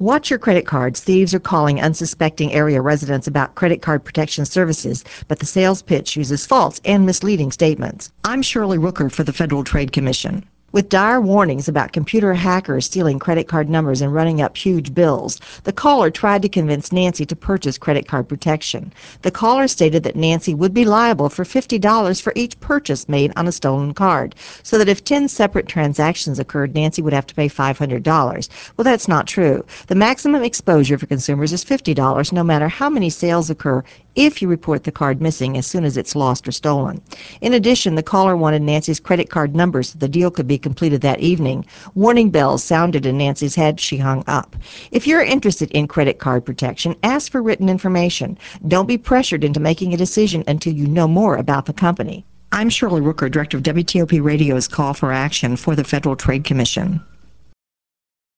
Watch your credit cards. Thieves are calling unsuspecting area residents about credit card protection services, but the sales pitch uses false and misleading statements. I'm Shirley Rooker for the Federal Trade Commission. With dire warnings about computer hackers stealing credit card numbers and running up huge bills, the caller tried to convince Nancy to purchase credit card protection. The caller stated that Nancy would be liable for $50 for each purchase made on a stolen card, so that if 10 separate transactions occurred, Nancy would have to pay $500. Well, that's not true. The maximum exposure for consumers is $50, no matter how many sales occur, if you report the card missing as soon as it's lost or stolen. In addition, the caller wanted Nancy's credit card number so the deal could be completed that evening. Warning bells sounded in Nancy's head. She hung up. If you're interested in credit card protection, ask for written information. Don't be pressured into making a decision until you know more about the company. I'm Shirley Rooker, Director of WTOP Radio's Call for Action for the Federal Trade Commission.